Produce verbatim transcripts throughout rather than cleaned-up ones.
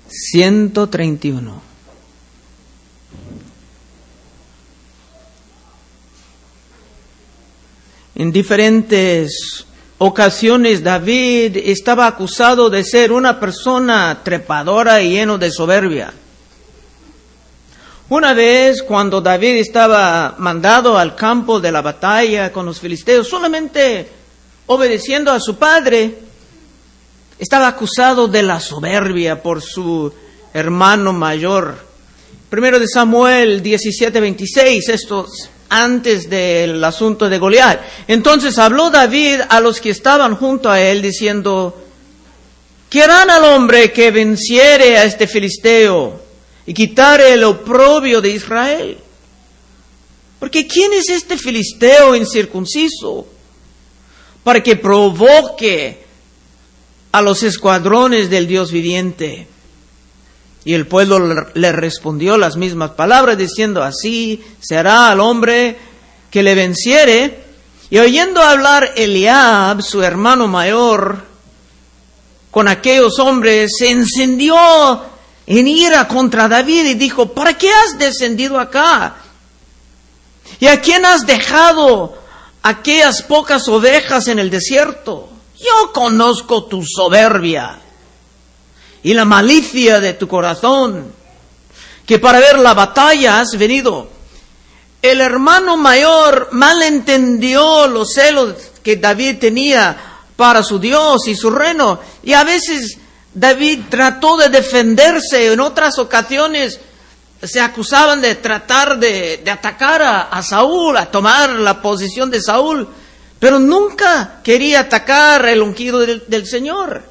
ciento treinta y uno. En diferentes ocasiones David estaba acusado de ser una persona trepadora y lleno de soberbia. Una vez, cuando David estaba mandado al campo de la batalla con los filisteos, solamente obedeciendo a su padre, estaba acusado de la soberbia por su hermano mayor. Primero de Samuel diecisiete veintiséis, esto antes del asunto de Goliat. Entonces habló David a los que estaban junto a él, diciendo: ¿qué harán al hombre que venciere a este filisteo y quitare el oprobio de Israel? Porque ¿quién es este filisteo incircunciso para que provoque a los escuadrones del Dios viviente? Y el pueblo le respondió las mismas palabras, diciendo: así se hará al hombre que le venciere. Y oyendo hablar Eliab, su hermano mayor, con aquellos hombres, se encendió en ira contra David y dijo: ¿para qué has descendido acá? ¿Y a quién has dejado aquellas pocas ovejas en el desierto? Yo conozco tu soberbia y la malicia de tu corazón, que para ver la batalla has venido. El hermano mayor malentendió los celos que David tenía para su Dios y su reino, y a veces David trató de defenderse. En otras ocasiones se acusaban de tratar de, de atacar a, a Saúl, a tomar la posición de Saúl, pero nunca quería atacar el ungido del, del Señor.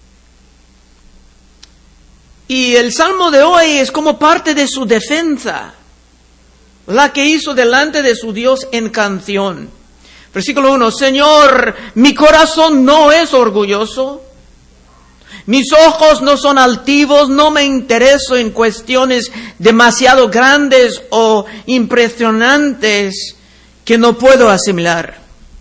Y el salmo de hoy es como parte de su defensa, la que hizo delante de su Dios en canción. Versículo uno: Señor, mi corazón no es orgulloso, mis ojos no son altivos, no me intereso en cuestiones demasiado grandes o impresionantes que no puedo asimilar.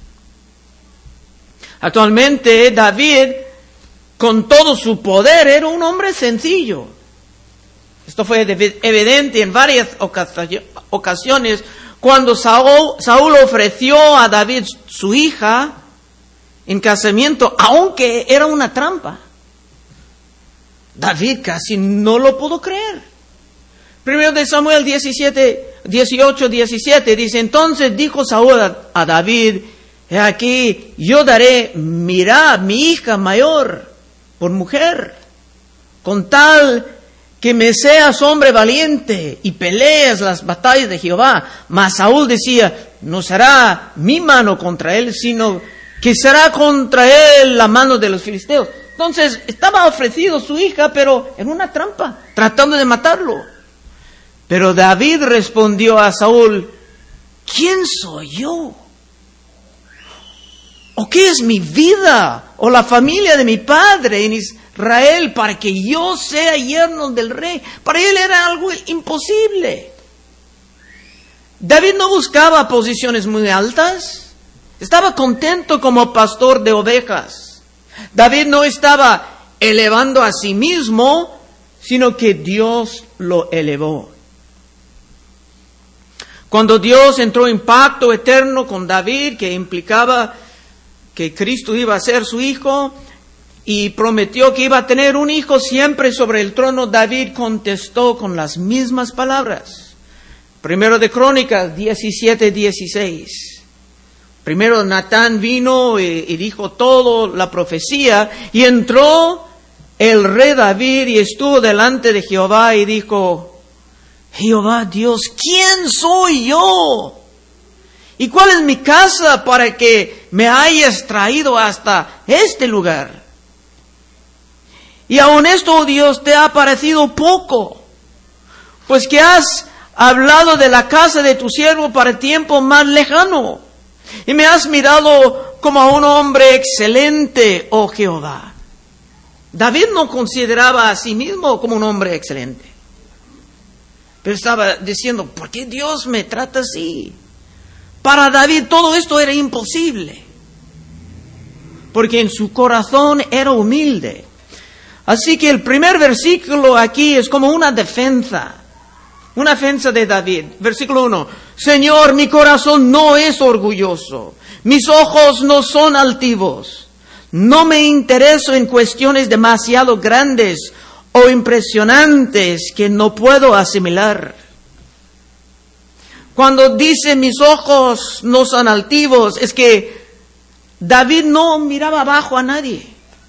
Actualmente David, con todo su poder, era un hombre sencillo. Esto fue evidente en varias ocasiones cuando Saúl, Saúl ofreció a David su hija en casamiento, aunque era una trampa. David casi no lo pudo creer. Primero de Samuel diecisiete, dieciocho, diecisiete dice: entonces dijo Saúl a, a David: he aquí, yo daré, mira, mi hija mayor por mujer, con tal que me seas hombre valiente y pelees las batallas de Jehová. Mas Saúl decía: no será mi mano contra él, sino que será contra él la mano de los filisteos. Entonces estaba ofrecido su hija, pero en una trampa, tratando de matarlo. Pero David respondió a Saúl: ¿quién soy yo? ¿O qué es mi vida o la familia de mi padre en Israel para que yo sea yerno del rey? Para él era algo imposible. David no buscaba posiciones muy altas. Estaba contento como pastor de ovejas. David no estaba elevando a sí mismo, sino que Dios lo elevó. Cuando Dios entró en pacto eterno con David, que implicaba que Cristo iba a ser su hijo, y prometió que iba a tener un hijo siempre sobre el trono, David contestó con las mismas palabras. Primero de Crónicas diecisiete dieciséis. Primero Natán vino y, y dijo toda la profecía, y entró el rey David y estuvo delante de Jehová y dijo: Jehová Dios, ¿quién soy yo? ¿Y cuál es mi casa para que me hayas traído hasta este lugar? Y aun esto, oh Dios, te ha parecido poco, pues que has hablado de la casa de tu siervo para tiempo más lejano, y me has mirado como a un hombre excelente, oh Jehová. David no consideraba a sí mismo como un hombre excelente, pero estaba diciendo: ¿por qué Dios me trata así? Para David todo esto era imposible, porque en su corazón era humilde. Así que el primer versículo aquí es como una defensa. Una defensa de David. Versículo uno. Señor, mi corazón no es orgulloso. Mis ojos no son altivos. No me intereso en cuestiones demasiado grandes o impresionantes que no puedo asimilar. Cuando dice mis ojos no son altivos, es que David no miraba abajo a nadie,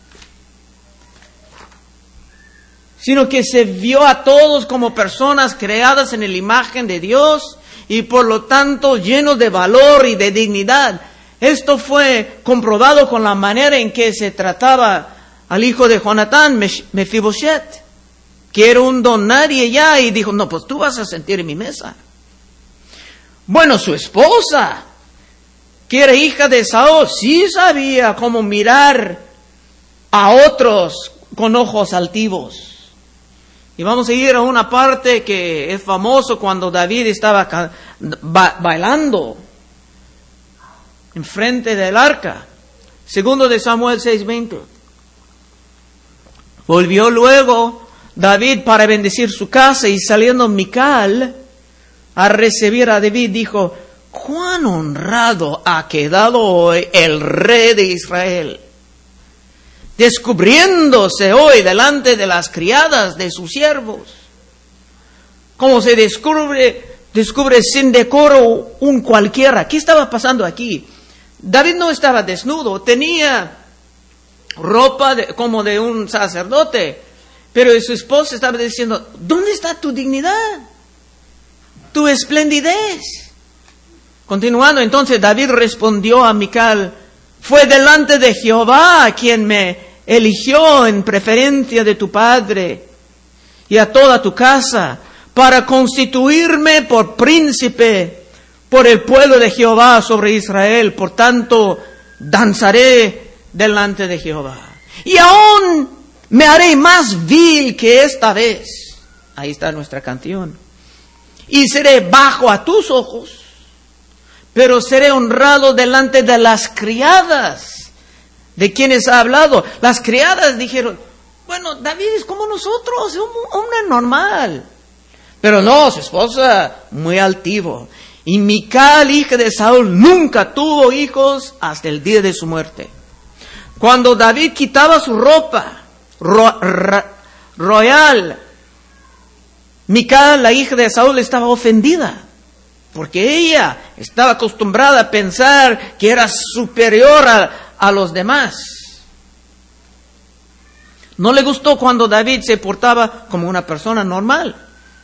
sino que se vio a todos como personas creadas en la imagen de Dios y por lo tanto llenos de valor y de dignidad. Esto fue comprobado con la manera en que se trataba al hijo de Jonatán, Mefiboshet, que era un don nadie ya, y dijo, no, pues tú vas a sentir en mi mesa. Bueno, su esposa, que era hija de Saúl, sí sabía cómo mirar a otros con ojos altivos. Y vamos a ir a una parte que es famoso cuando David estaba ba- bailando enfrente del arca. Segundo de Samuel seis veinte. Volvió luego David para bendecir su casa, y saliendo Mical a recibir a David, dijo, cuán honrado ha quedado hoy el rey de Israel, descubriéndose hoy delante de las criadas de sus siervos, como se descubre, descubre sin decoro un cualquiera. ¿Qué estaba pasando aquí? David no estaba desnudo, tenía ropa de, como de un sacerdote, pero su esposa estaba diciendo, ¿dónde está tu dignidad? Tu esplendidez. Continuando, entonces David respondió a Mical, fue delante de Jehová quien me eligió en preferencia de tu padre y a toda tu casa para constituirme por príncipe por el pueblo de Jehová sobre Israel. Por tanto, danzaré delante de Jehová. Y aún me haré más vil que esta vez. Ahí está nuestra canción. Y seré bajo a tus ojos, pero seré honrado delante de las criadas de quienes ha hablado. Las criadas dijeron, bueno, David es como nosotros, es un hombre normal. Pero no, su esposa, muy altivo. Y Mical, hija de Saúl, nunca tuvo hijos hasta el día de su muerte. Cuando David quitaba su ropa ro, ro, royal, Mical, la hija de Saúl, estaba ofendida, porque ella estaba acostumbrada a pensar que era superior a, a los demás. No le gustó cuando David se portaba como una persona normal.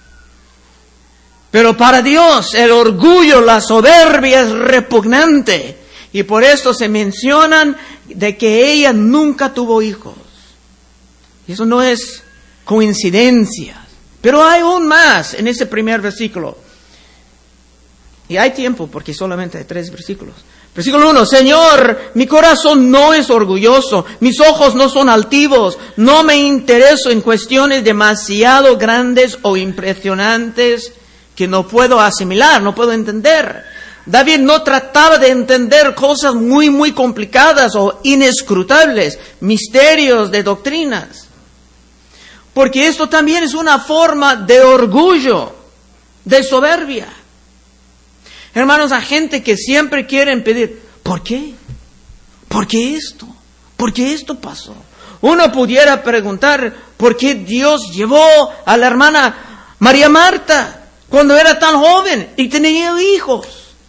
Pero para Dios el orgullo, la soberbia es repugnante. Y por esto se mencionan de que ella nunca tuvo hijos. Y eso no es coincidencia. Pero hay aún más en ese primer versículo. Y hay tiempo porque solamente hay tres versículos. Versículo uno, Señor, mi corazón no es orgulloso, mis ojos no son altivos, no me intereso en cuestiones demasiado grandes o impresionantes que no puedo asimilar, no puedo entender. David no trataba de entender cosas muy, muy complicadas o inescrutables, misterios de doctrinas. Porque esto también es una forma de orgullo, de soberbia. Hermanos, hay gente que siempre quieren pedir, ¿por qué? ¿Por qué esto? ¿Por qué esto pasó? Uno pudiera preguntar, ¿por qué Dios llevó a la hermana María Marta cuando era tan joven y tenía hijos?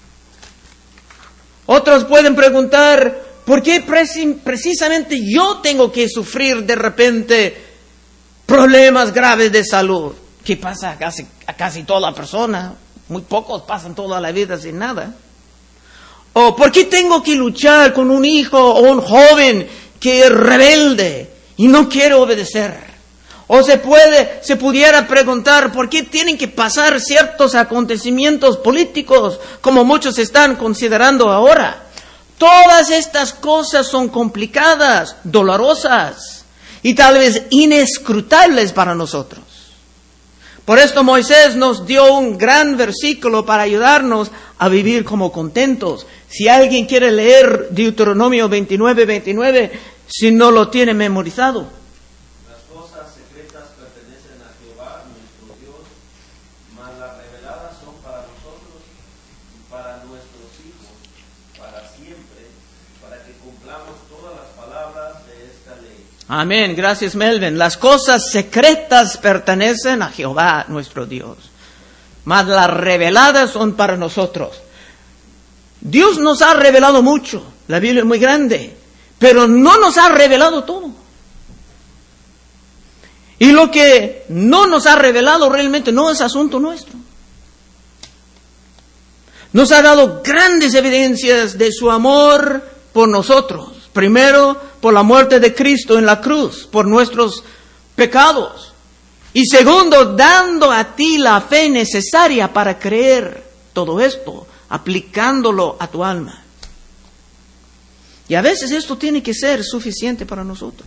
Otros pueden preguntar, ¿por qué precisamente yo tengo que sufrir de repente problemas graves de salud? ¿Qué pasa a casi, a casi toda persona? Muy pocos pasan toda la vida sin nada. ¿O por qué tengo que luchar con un hijo o un joven que es rebelde y no quiere obedecer? O se puede, se pudiera preguntar, ¿por qué tienen que pasar ciertos acontecimientos políticos como muchos están considerando ahora? Todas estas cosas son complicadas, dolorosas y tal vez inescrutables para nosotros. Por esto Moisés nos dio un gran versículo para ayudarnos a vivir como contentos. Si alguien quiere leer Deuteronomio veintinueve, veintinueve, si no lo tiene memorizado. Amén, gracias Melvin. Las cosas secretas pertenecen a Jehová nuestro Dios, mas las reveladas son para nosotros. Dios nos ha revelado mucho, la Biblia es muy grande, pero no nos ha revelado todo. Y lo que no nos ha revelado realmente no es asunto nuestro. Nos ha dado grandes evidencias de su amor por nosotros. Primero, por la muerte de Cristo en la cruz, por nuestros pecados. Y segundo, dando a ti la fe necesaria para creer todo esto, aplicándolo a tu alma. Y a veces esto tiene que ser suficiente para nosotros.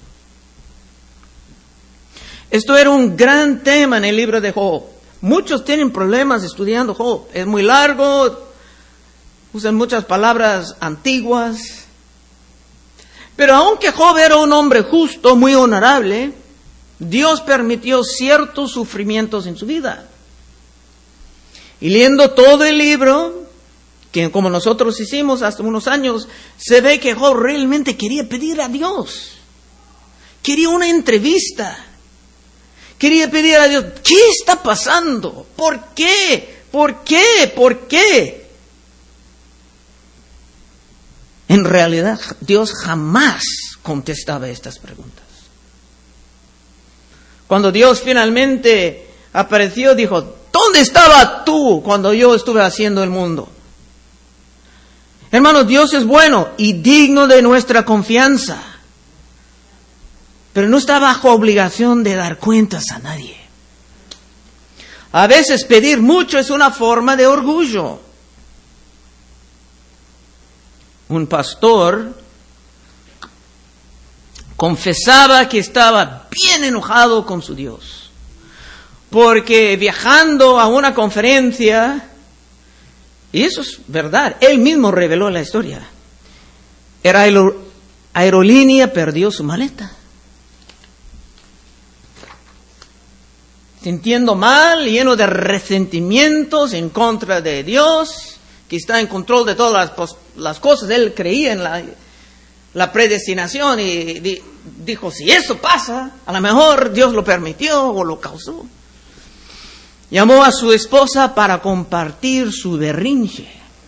Esto era un gran tema en el libro de Job. Muchos tienen problemas estudiando Job. Es muy largo, usan muchas palabras antiguas. Pero aunque Job era un hombre justo, muy honorable, Dios permitió ciertos sufrimientos en su vida. Y leyendo todo el libro, que como nosotros hicimos hace unos años, se ve que Job realmente quería pedir a Dios. Quería una entrevista. Quería pedir a Dios, ¿qué está pasando? ¿Por qué? ¿Por qué? ¿Por qué? En realidad, Dios jamás contestaba estas preguntas. Cuando Dios finalmente apareció, dijo, ¿dónde estaba tú cuando yo estuve haciendo el mundo? Hermanos, Dios es bueno y digno de nuestra confianza, pero no está bajo obligación de dar cuentas a nadie. A veces pedir mucho es una forma de orgullo. Un pastor confesaba que estaba bien enojado con su Dios, porque viajando a una conferencia, y eso es verdad, él mismo reveló la historia, la aerolínea perdió su maleta. Sintiendo mal, lleno de resentimientos en contra de Dios, que está en control de todas las, las cosas. Él creía en la, la predestinación y di, dijo, si eso pasa, a lo mejor Dios lo permitió o lo causó. Llamó a su esposa para compartir su berrinche.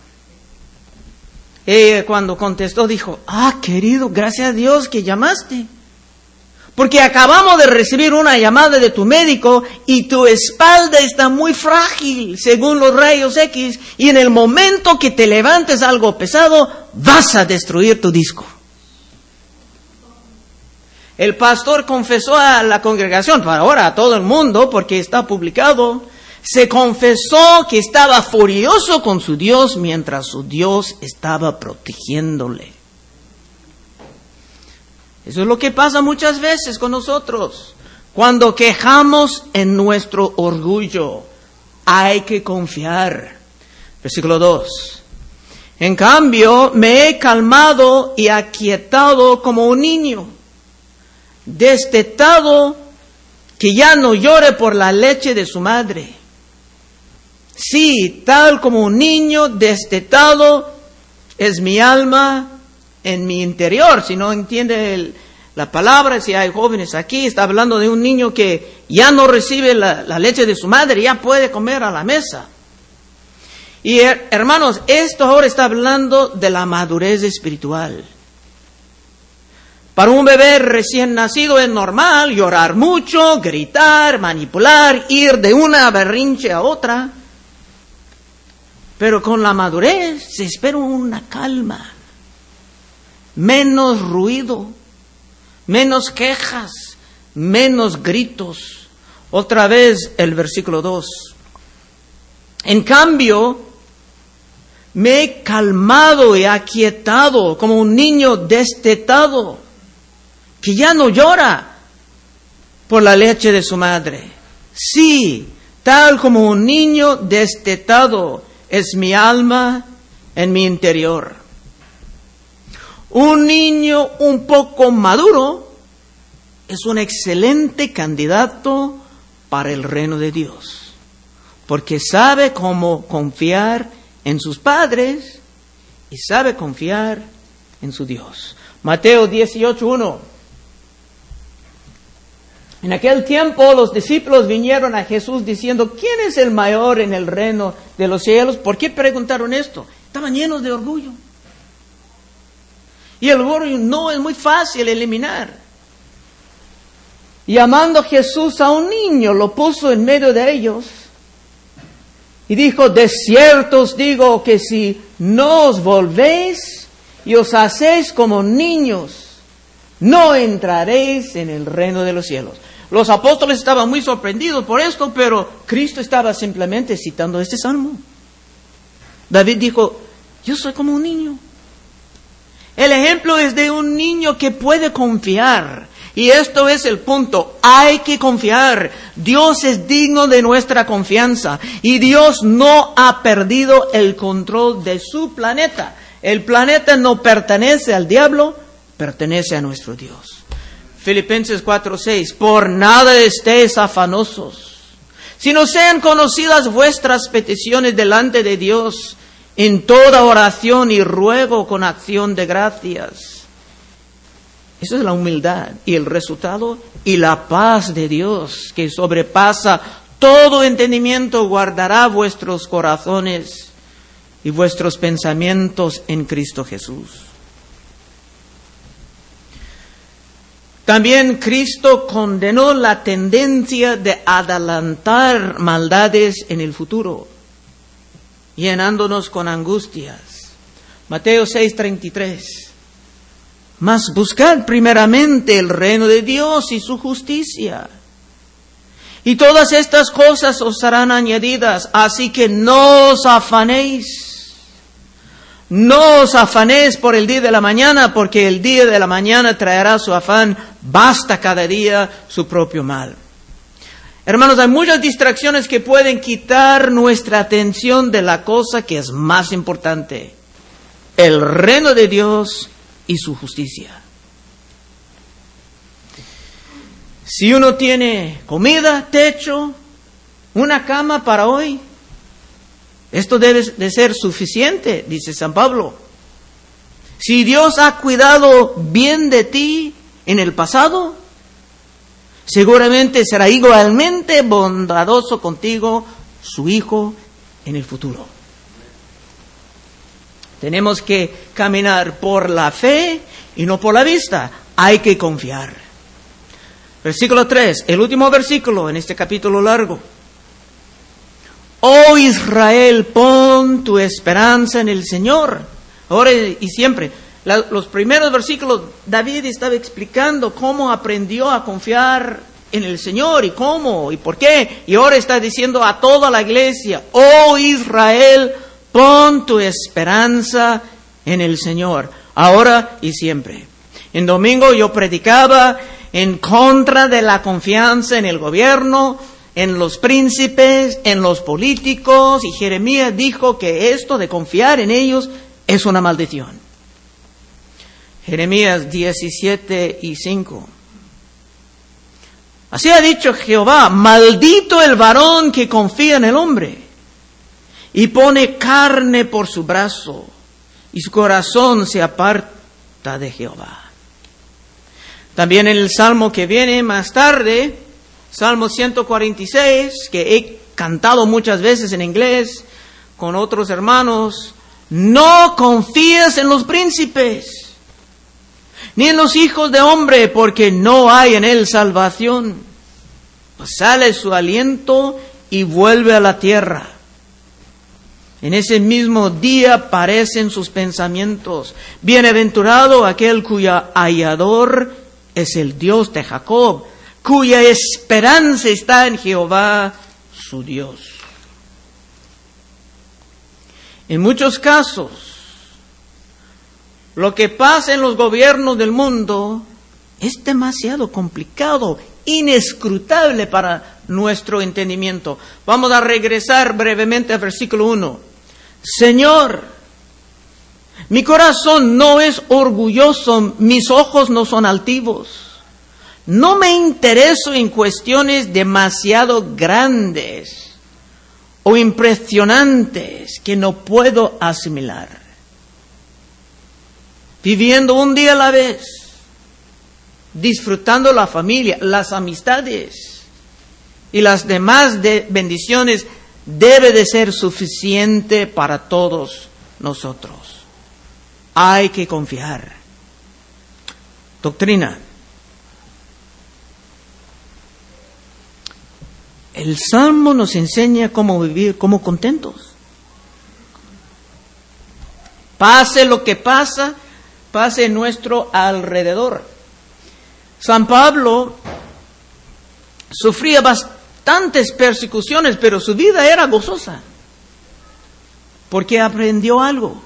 Ella cuando contestó dijo, ah, querido, gracias a Dios que llamaste. Porque acabamos de recibir una llamada de tu médico y tu espalda está muy frágil, según los rayos X, y en el momento que te levantes algo pesado, vas a destruir tu disco. El pastor confesó a la congregación, para ahora a todo el mundo, porque está publicado, se confesó que estaba furioso con su Dios mientras su Dios estaba protegiéndole. Eso es lo que pasa muchas veces con nosotros. Cuando quejamos en nuestro orgullo, hay que confiar. Versículo dos. En cambio, me he calmado y aquietado como un niño, destetado, que ya no llore por la leche de su madre. Sí, tal como un niño destetado es mi alma en mi interior. Si no entiende el, la palabra, si hay jóvenes aquí, está hablando de un niño que ya no recibe la, la leche de su madre, ya puede comer a la mesa. Y her, hermanos, esto ahora está hablando de la madurez espiritual. Para un bebé recién nacido es normal llorar mucho, gritar, manipular, ir de una berrinche a otra. Pero con la madurez se espera una calma. Menos ruido, menos quejas, menos gritos. Otra vez el versículo dos. En cambio, me he calmado y aquietado como un niño destetado, que ya no llora por la leche de su madre. Sí, tal como un niño destetado es mi alma en mi interior. Un niño un poco maduro es un excelente candidato para el reino de Dios, porque sabe cómo confiar en sus padres y sabe confiar en su Dios. Mateo dieciocho uno. En aquel tiempo los discípulos vinieron a Jesús diciendo, ¿quién es el mayor en el reino de los cielos? ¿Por qué preguntaron esto? Estaban llenos de orgullo. Y el orgullo no es muy fácil eliminar. Llamando Jesús a un niño, lo puso en medio de ellos y dijo, de cierto os digo que si no os volvéis y os hacéis como niños, no entraréis en el reino de los cielos. Los apóstoles estaban muy sorprendidos por esto, pero Cristo estaba simplemente citando este salmo. David dijo, yo soy como un niño. El ejemplo es de un niño que puede confiar. Y esto es el punto. Hay que confiar. Dios es digno de nuestra confianza. Y Dios no ha perdido el control de su planeta. El planeta no pertenece al diablo, pertenece a nuestro Dios. Filipenses cuatro seis. Por nada estéis afanosos, sino sean conocidas vuestras peticiones delante de Dios en toda oración y ruego con acción de gracias. Eso es la humildad y el resultado y la paz de Dios que sobrepasa todo entendimiento guardará vuestros corazones y vuestros pensamientos en Cristo Jesús. También Cristo condenó la tendencia de adelantar maldades en el futuro, llenándonos con angustias. Mateo seis treinta y tres. Mas buscad primeramente el reino de Dios y su justicia, y todas estas cosas os serán añadidas. Así que no os afanéis. No os afanéis por el día de la mañana, porque el día de la mañana traerá su afán. Basta cada día su propio mal. Hermanos, hay muchas distracciones que pueden quitar nuestra atención de la cosa que es más importante: el reino de Dios y su justicia. Si uno tiene comida, techo, una cama para hoy, esto debe de ser suficiente, dice San Pablo. Si Dios ha cuidado bien de ti en el pasado, seguramente será igualmente bondadoso contigo, su Hijo, en el futuro. Tenemos que caminar por la fe y no por la vista. Hay que confiar. Versículo tres, el último versículo en este capítulo largo. Oh Israel, pon tu esperanza en el Señor, ahora y siempre. La, los primeros versículos, David estaba explicando cómo aprendió a confiar en el Señor y cómo y por qué. Y ahora está diciendo a toda la iglesia, oh Israel, pon tu esperanza en el Señor, ahora y siempre. En domingo yo predicaba en contra de la confianza en el gobierno, en los príncipes, en los políticos, y Jeremías dijo que esto de confiar en ellos es una maldición. Jeremías diecisiete y cinco. Así ha dicho Jehová, maldito el varón que confía en el hombre y pone carne por su brazo, y su corazón se aparta de Jehová. También en el Salmo que viene más tarde, Salmo ciento cuarenta y seis, que he cantado muchas veces en inglés con otros hermanos, no confíes en los príncipes, ni en los hijos de hombre, porque no hay en él salvación. Pues sale su aliento y vuelve a la tierra. En ese mismo día parecen sus pensamientos. Bienaventurado aquel cuya hallador es el Dios de Jacob, cuya esperanza está en Jehová, su Dios. En muchos casos, lo que pasa en los gobiernos del mundo es demasiado complicado, inescrutable para nuestro entendimiento. Vamos a regresar brevemente al versículo uno. Señor, mi corazón no es orgulloso, mis ojos no son altivos. No me intereso en cuestiones demasiado grandes o impresionantes que no puedo asimilar. Viviendo un día a la vez, disfrutando la familia, las amistades y las demás de bendiciones, debe de ser suficiente para todos nosotros. Hay que confiar. Doctrina. El Salmo nos enseña cómo vivir como contentos. Pase lo que pasa, pase en nuestro alrededor. San Pablo sufría bastantes persecuciones, pero su vida era gozosa, porque aprendió algo.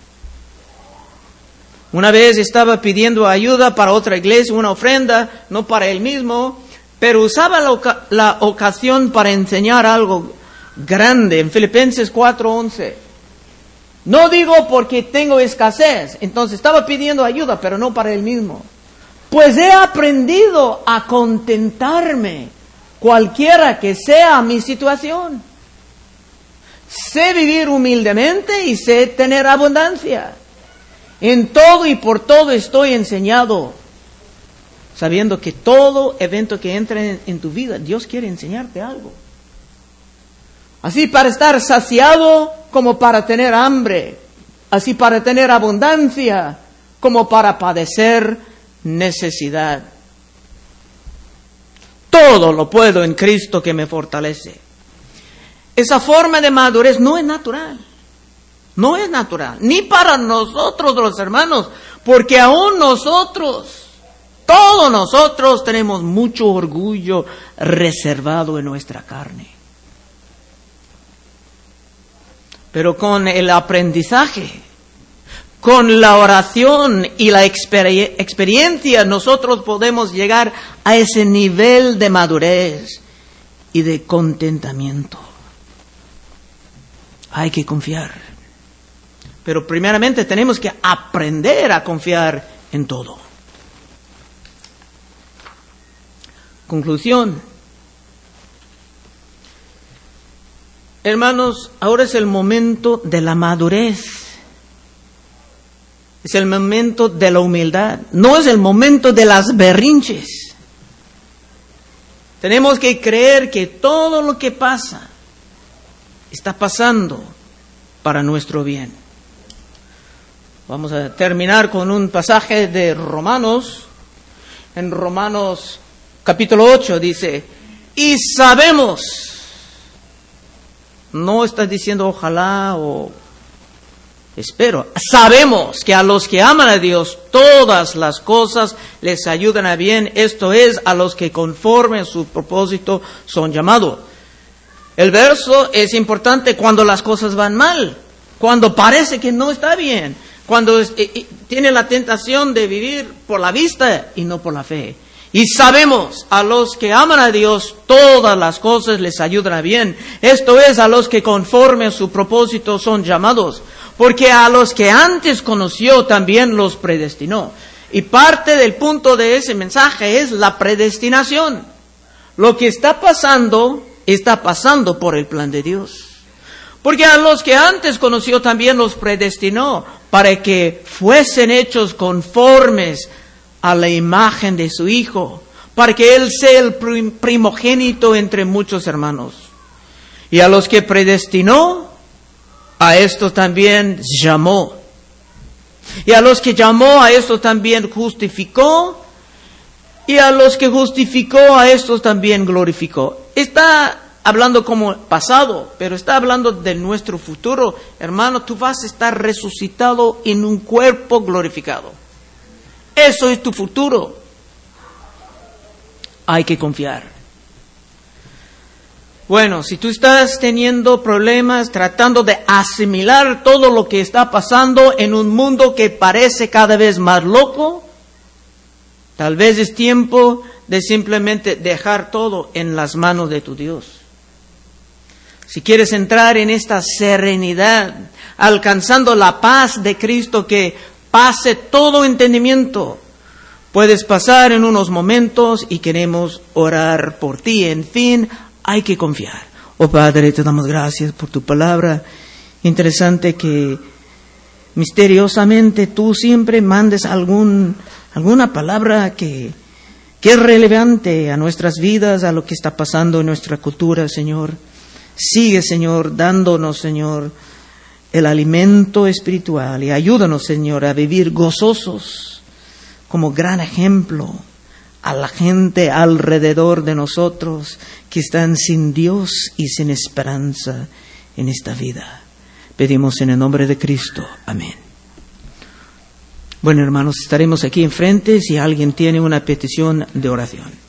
Una vez estaba pidiendo ayuda para otra iglesia, una ofrenda, no para él mismo, pero usaba la, oca- la ocasión para enseñar algo grande en Filipenses cuatro once. No digo porque tengo escasez, entonces estaba pidiendo ayuda, pero no para él mismo. Pues he aprendido a contentarme, cualquiera que sea mi situación. Sé vivir humildemente y sé tener abundancia. En todo y por todo estoy enseñado, sabiendo que todo evento que entra en, en tu vida, Dios quiere enseñarte algo. Así para estar saciado como para tener hambre, así para tener abundancia como para padecer necesidad. Todo lo puedo en Cristo que me fortalece. Esa forma de madurez no es natural. No es natural, ni para nosotros los hermanos, porque aún nosotros, todos nosotros tenemos mucho orgullo reservado en nuestra carne. Pero con el aprendizaje, con la oración y la exper- experiencia, nosotros podemos llegar a ese nivel de madurez y de contentamiento. Hay que confiar. Pero primeramente tenemos que aprender a confiar en todo. Conclusión. Hermanos, ahora es el momento de la madurez. Es el momento de la humildad. No es el momento de las berrinches. Tenemos que creer que todo lo que pasa está pasando para nuestro bien. Vamos a terminar con un pasaje de Romanos. En Romanos capítulo ocho dice, y sabemos, no está diciendo ojalá o espero, sabemos que a los que aman a Dios todas las cosas les ayudan a bien, esto es, a los que conforme a su propósito son llamados. El verso es importante cuando las cosas van mal, cuando parece que no está bien, cuando es, eh, tiene la tentación de vivir por la vista y no por la fe. Y sabemos, a los que aman a Dios, todas las cosas les ayudan a bien. Esto es, a los que conforme a su propósito son llamados. Porque a los que antes conoció también los predestinó. Y parte del punto de ese mensaje es la predestinación. Lo que está pasando, está pasando por el plan de Dios. Porque a los que antes conoció también los predestinó para que fuesen hechos conformes a la imagen de su Hijo, para que Él sea el primogénito entre muchos hermanos. Y a los que predestinó, a estos también llamó. Y a los que llamó, a estos también justificó. Y a los que justificó, a estos también glorificó. Está hablando como pasado, pero está hablando de nuestro futuro. Hermano, tú vas a estar resucitado en un cuerpo glorificado. Eso es tu futuro. Hay que confiar. Bueno, si tú estás teniendo problemas tratando de asimilar todo lo que está pasando en un mundo que parece cada vez más loco, tal vez es tiempo de simplemente dejar todo en las manos de tu Dios. Si quieres entrar en esta serenidad, alcanzando la paz de Cristo que pase todo entendimiento, puedes pasar en unos momentos y queremos orar por ti. En fin, hay que confiar. Oh Padre, te damos gracias por tu palabra. Interesante que misteriosamente tú siempre mandes algún, alguna palabra que que es relevante a nuestras vidas, a lo que está pasando en nuestra cultura, Señor. Sigue, Señor, dándonos, Señor, el alimento espiritual, y ayúdanos, Señor, a vivir gozosos como gran ejemplo a la gente alrededor de nosotros que están sin Dios y sin esperanza en esta vida. Pedimos en el nombre de Cristo. Amén. Bueno, hermanos, estaremos aquí enfrente si alguien tiene una petición de oración.